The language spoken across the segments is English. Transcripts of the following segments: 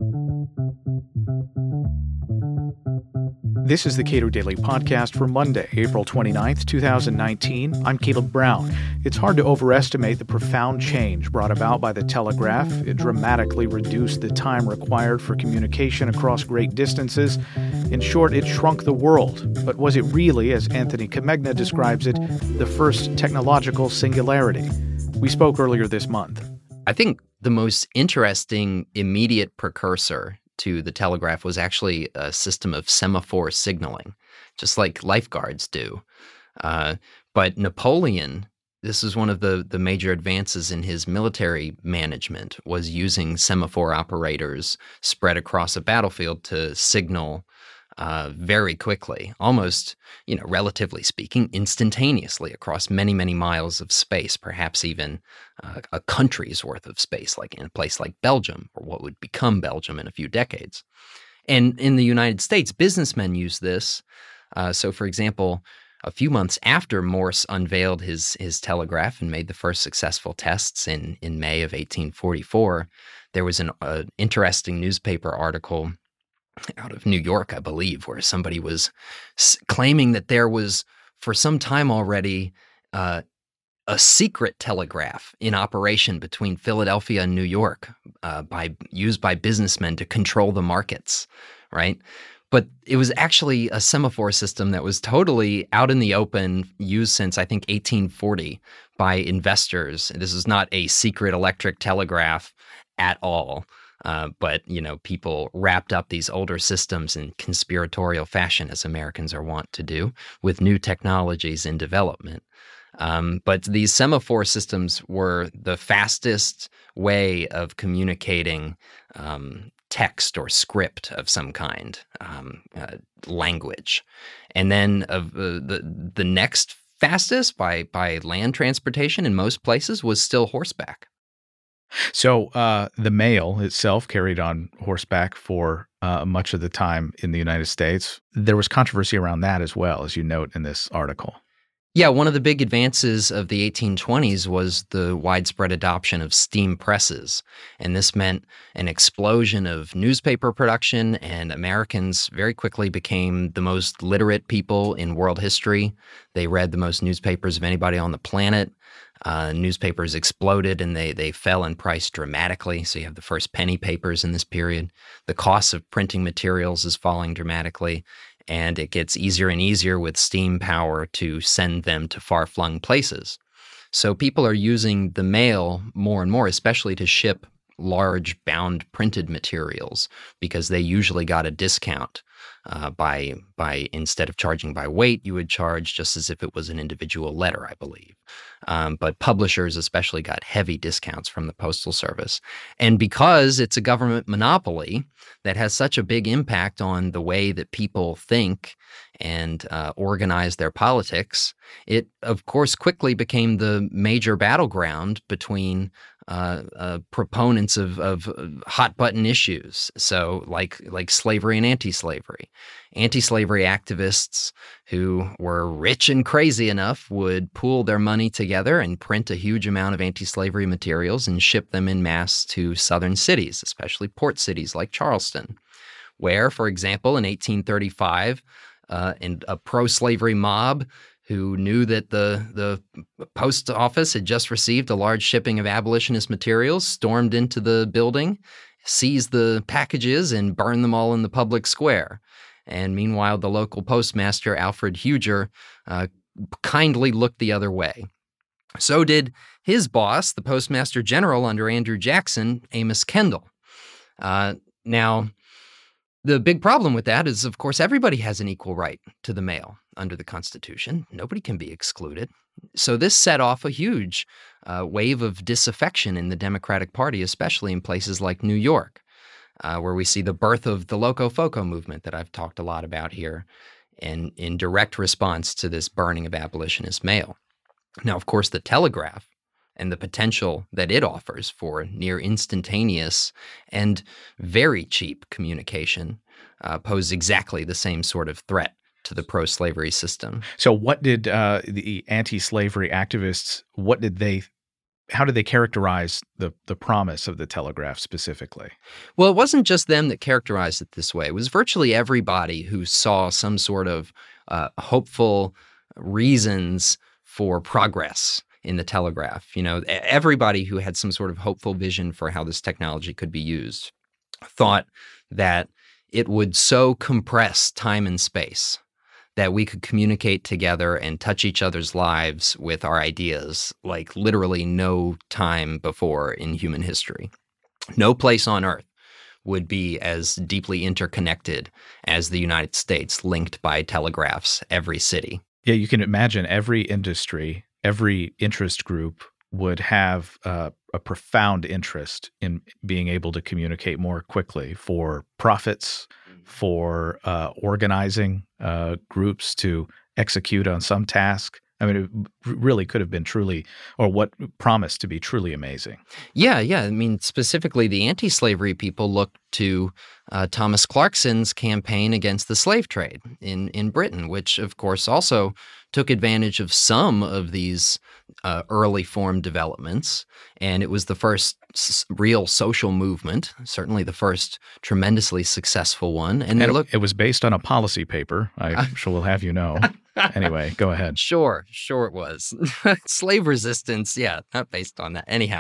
This is the Cato Daily Podcast for Monday, April 29th, 2019. I'm Caleb Brown. It's hard to overestimate the profound change brought about by the telegraph. It dramatically reduced the time required for communication across great distances. In short, it shrunk the world. But was it really, as Anthony Comegna describes it, the first technological singularity? We spoke earlier this month. I think the most interesting immediate precursor to the telegraph was actually a system of semaphore signaling, just like lifeguards do. But Napoleon, this is one of the major advances in his military management, was using semaphore operators spread across a battlefield to signal very quickly, almost, relatively speaking, instantaneously across many, many miles of space, perhaps even a country's worth of space, like in a place like Belgium, or what would become Belgium in a few decades. And in the United States, businessmen use this. So, for example, a few months after Morse unveiled his telegraph and made the first successful tests in May of 1844, there was an interesting newspaper article out of New York, I believe, where somebody was claiming that there was, for some time already, a secret telegraph in operation between Philadelphia and New York, used by businessmen to control the markets, right? But it was actually a semaphore system that was totally out in the open, used since, I think, 1840 by investors. This is not a secret electric telegraph at all. But people wrapped up these older systems in conspiratorial fashion, as Americans are wont to do, with new technologies in development. But these semaphore systems were the fastest way of communicating text or script of some kind, language. And then the next fastest by land transportation in most places was still horseback. So the mail itself carried on horseback for much of the time in the United States. There was controversy around that as well, as you note in this article. Yeah, one of the big advances of the 1820s was the widespread adoption of steam presses. And this meant an explosion of newspaper production, and Americans very quickly became the most literate people in world history. They read the most newspapers of anybody on the planet. Newspapers exploded and they fell in price dramatically. So you have the first penny papers in this period. The cost of printing materials is falling dramatically, and it gets easier and easier with steam power to send them to far-flung places. So people are using the mail more and more, especially to ship large bound printed materials, because they usually got a discount. By instead of charging by weight, you would charge just as if it was an individual letter, I believe. But publishers especially got heavy discounts from the Postal Service. And because it's a government monopoly that has such a big impact on the way that people think and organize their politics, it, of course, quickly became the major battleground between proponents of hot-button issues, so like slavery and anti-slavery. Anti-slavery activists who were rich and crazy enough would pool their money together and print a huge amount of anti-slavery materials and ship them en masse to southern cities, especially port cities like Charleston, where, for example, in 1835, a pro-slavery mob who knew that the post office had just received a large shipping of abolitionist materials, stormed into the building, seized the packages, and burned them all in the public square. And meanwhile, the local postmaster, Alfred Huger, kindly looked the other way. So did his boss, the postmaster general under Andrew Jackson, Amos Kendall. Now, the big problem with that is, of course, everybody has an equal right to the mail under the Constitution. Nobody can be excluded. So this set off a huge wave of disaffection in the Democratic Party, especially in places like New York, where we see the birth of the Locofoco movement that I've talked a lot about here, and in direct response to this burning of abolitionist mail. Now, of course, the telegraph and the potential that it offers for near instantaneous and very cheap communication pose exactly the same sort of threat to the pro-slavery system. So what did the anti-slavery activists, what did they how did they characterize the promise of the telegraph specifically? Well, it wasn't just them that characterized it this way. It was virtually everybody who saw some sort of hopeful reasons for progress in the telegraph. Everybody who had some sort of hopeful vision for how this technology could be used thought that it would so compress time and space that we could communicate together and touch each other's lives with our ideas like literally no time before in human history. No place on Earth would be as deeply interconnected as the United States, linked by telegraphs, every city. Yeah, you can imagine every industry, every interest group would have a profound interest in being able to communicate more quickly for profits, for organizing groups to execute on some task. I mean, it really could have been truly, or what promised to be truly amazing. Yeah. I mean, specifically, the anti-slavery people looked to Thomas Clarkson's campaign against the slave trade in Britain, which, of course, also took advantage of some of these early form developments. And it was the first real social movement, certainly the first tremendously successful one. And it was based on a policy paper, I'm sure we'll have you know. Anyway, go ahead. Sure it was. Slave resistance, yeah, not based on that. Anyhow,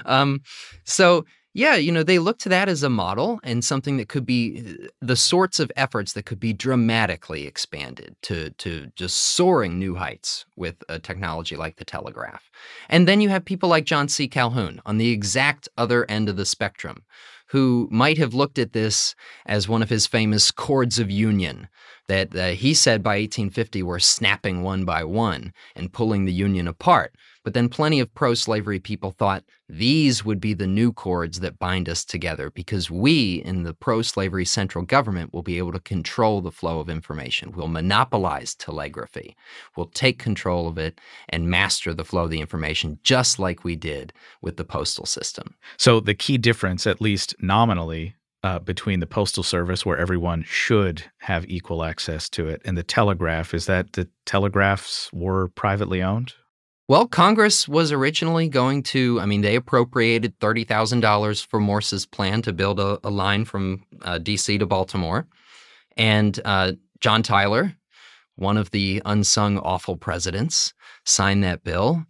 they looked to that as a model and something that could be the sorts of efforts that could be dramatically expanded to just soaring new heights with a technology like the telegraph. And then you have people like John C. Calhoun on the exact other end of the spectrum, who might have looked at this as one of his famous cords of union that he said by 1850 were snapping one by one and pulling the Union apart. But then plenty of pro-slavery people thought these would be the new cords that bind us together because we in the pro-slavery central government will be able to control the flow of information. We'll monopolize telegraphy. We'll take control of it and master the flow of the information just like we did with the postal system. So the key difference, at least nominally, between the Postal Service, where everyone should have equal access to it, and the telegraph, is that the telegraphs were privately owned? Well, Congress was originally going to, they appropriated $30,000 for Morse's plan to build a line from D.C. to Baltimore. And John Tyler, one of the unsung awful presidents, signed that bill.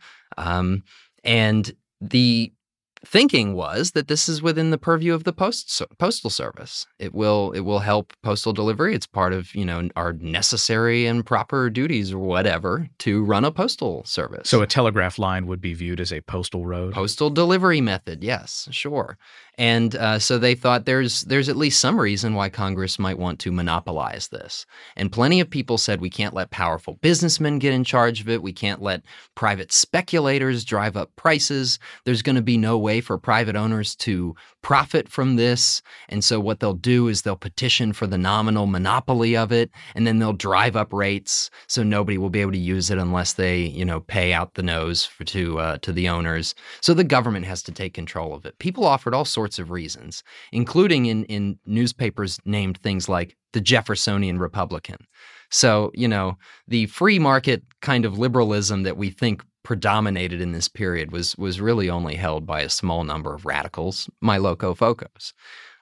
And the thinking was that this is within the purview of the Postal Service. It will help postal delivery. It's part of, our necessary and proper duties or whatever to run a postal service. So a telegraph line would be viewed as a postal road? Postal delivery method, yes, sure. And so they thought there's at least some reason why Congress might want to monopolize this. And plenty of people said we can't let powerful businessmen get in charge of it. We can't let private speculators drive up prices. There's going to be no way for private owners to profit from this. And so what they'll do is they'll petition for the nominal monopoly of it, and then they'll drive up rates so nobody will be able to use it unless they, pay out the nose to the owners. So the government has to take control of it. People offered all sorts of reasons, including in newspapers named things like the Jeffersonian Republican. So, the free market kind of liberalism that we think predominated in this period was really only held by a small number of radicals, my loco focos.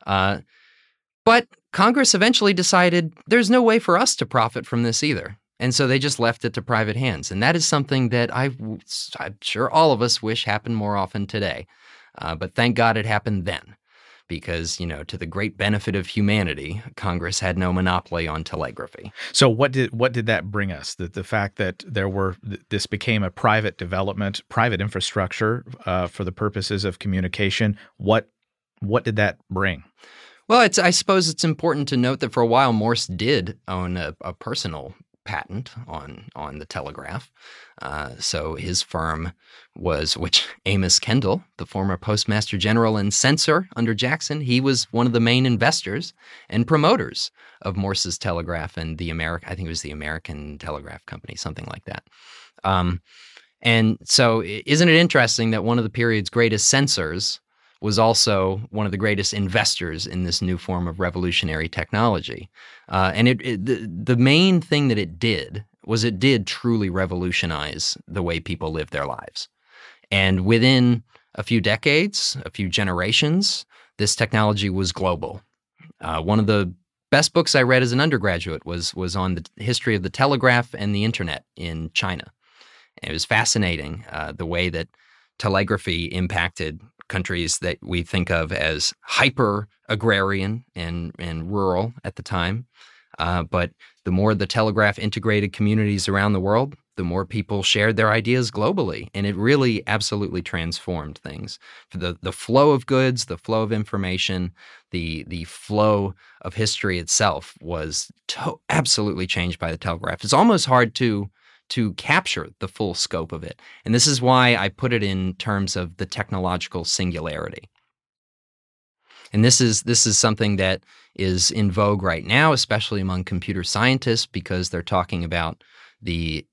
But Congress eventually decided there's no way for us to profit from this either. And so they just left it to private hands. And that is something that I'm sure all of us wish happened more often today. But thank God it happened then. Because, to the great benefit of humanity, Congress had no monopoly on telegraphy. So what did that bring us? The fact that this became a private development, private infrastructure for the purposes of communication. What did that bring? Well, I suppose it's important to note that for a while Morse did own a personal patent on the telegraph. So his firm which Amos Kendall, the former Postmaster General and censor under Jackson, he was one of the main investors and promoters of Morse's telegraph and I think it was the American Telegraph Company, something like that. And so isn't it interesting that one of the period's greatest censors was also one of the greatest investors in this new form of revolutionary technology. And the main thing that it did was it did truly revolutionize the way people live their lives. And within a few decades, a few generations, this technology was global. One of the best books I read as an undergraduate was on the history of the telegraph and the internet in China. And it was fascinating the way that telegraphy impacted countries that we think of as hyper-agrarian and rural at the time. But the more the telegraph integrated communities around the world, the more people shared their ideas globally. And it really absolutely transformed things. The flow of goods, the flow of information, the flow of history itself was absolutely changed by the telegraph. It's almost hard to capture the full scope of it. And this is why I put it in terms of the technological singularity. And this is something that is in vogue right now, especially among computer scientists, because they're talking about the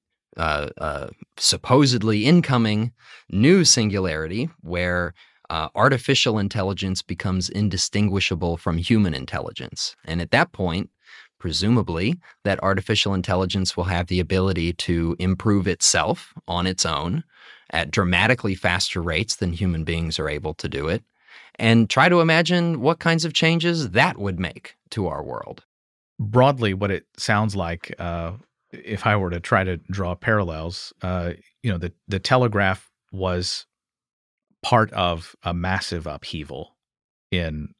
supposedly incoming new singularity where artificial intelligence becomes indistinguishable from human intelligence. And at that point, presumably, that artificial intelligence will have the ability to improve itself on its own at dramatically faster rates than human beings are able to do it. And try to imagine what kinds of changes that would make to our world. Broadly, what it sounds like, if I were to try to draw parallels, the telegraph was part of a massive upheaval in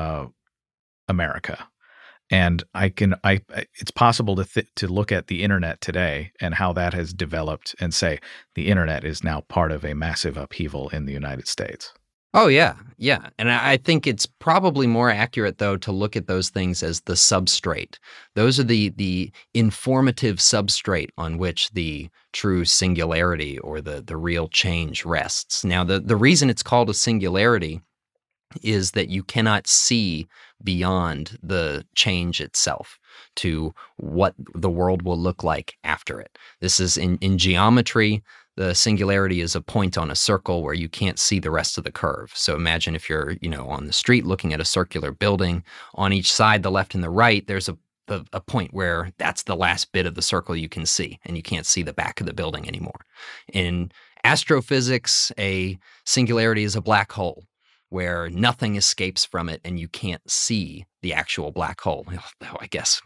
America. And it's possible to look at the internet today and how that has developed and say the internet is now part of a massive upheaval in the United States. Oh, yeah. Yeah. And I think it's probably more accurate, though, to look at those things as the substrate. Those are the informative substrate on which the true singularity or the real change rests. Now, the reason it's called a singularity is that you cannot see beyond the change itself to what the world will look like after it. This is in geometry. The singularity is a point on a circle where you can't see the rest of the curve. So imagine if you're, on the street looking at a circular building, on each side, the left and the right, there's a point where that's the last bit of the circle you can see, and you can't see the back of the building anymore. In astrophysics, a singularity is a black hole, where nothing escapes from it and you can't see the actual black hole. Though I guess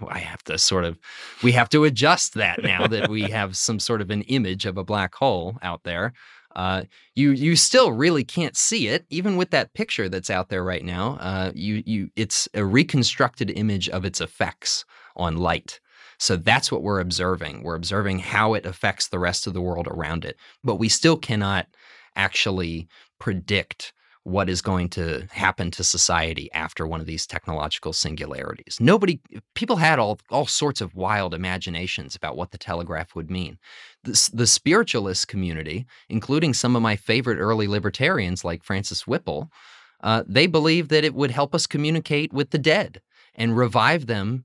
we have to adjust that now that we have some sort of an image of a black hole out there. You still really can't see it, even with that picture that's out there right now. It's a reconstructed image of its effects on light. So that's what we're observing. We're observing how it affects the rest of the world around it. But we still cannot actually predict what is going to happen to society after one of these technological singularities. People had all sorts of wild imaginations about what the telegraph would mean. The spiritualist community, including some of my favorite early libertarians like Francis Whipple, they believed that it would help us communicate with the dead and revive them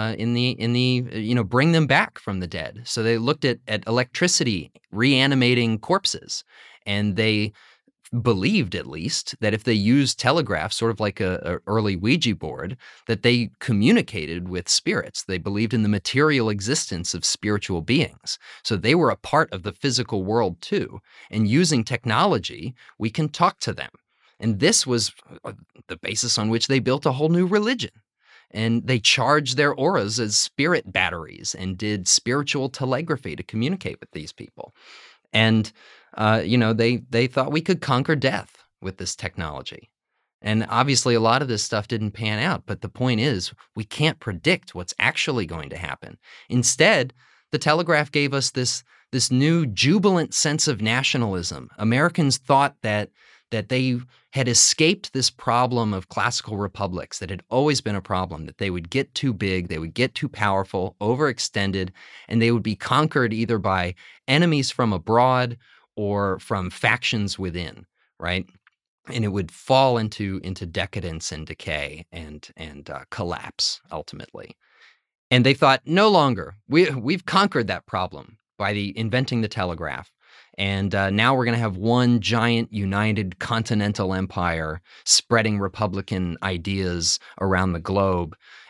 bring them back from the dead. So they looked at electricity reanimating corpses, and they believed, at least, that if they used telegraph, sort of like a early Ouija board, that they communicated with spirits. They believed in the material existence of spiritual beings. So they were a part of the physical world too. And using technology, we can talk to them. And this was the basis on which they built a whole new religion. And they charged their auras as spirit batteries and did spiritual telegraphy to communicate with these people. And they thought we could conquer death with this technology. And obviously a lot of this stuff didn't pan out. But the point is, we can't predict what's actually going to happen. Instead, the telegraph gave us this new jubilant sense of nationalism. Americans thought that they had escaped this problem of classical republics that had always been a problem, that they would get too big, they would get too powerful, overextended, and they would be conquered either by enemies from abroad or from factions within, right? And it would fall into decadence and decay and collapse ultimately. And they thought, no longer, we've conquered that problem by inventing the telegraph. And now we're going to have one giant united continental empire spreading Republican ideas around the globe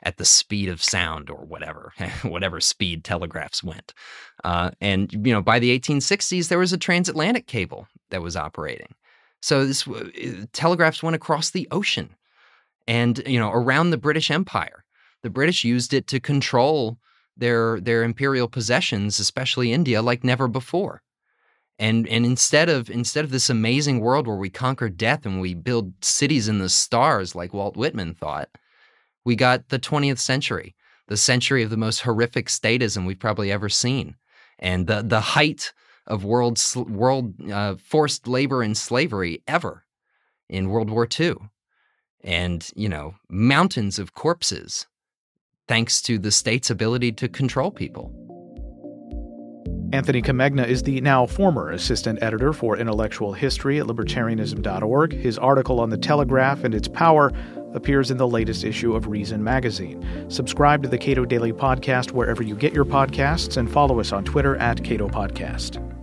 at the speed of sound or whatever speed telegraphs went. And by the 1860s, there was a transatlantic cable that was operating. So telegraphs went across the ocean and, around the British Empire. The British used it to control their imperial possessions, especially India, like never before. And instead of this amazing world where we conquer death and we build cities in the stars like Walt Whitman thought, we got the 20th century, the century of the most horrific statism we've probably ever seen, and the height of world forced labor and slavery ever in World War II, and mountains of corpses, thanks to the state's ability to control people. Anthony Comegna is the now former assistant editor for intellectual history at libertarianism.org. His article on the telegraph and its power appears in the latest issue of Reason magazine. Subscribe to the Cato Daily Podcast wherever you get your podcasts and follow us on Twitter @CatoPodcast.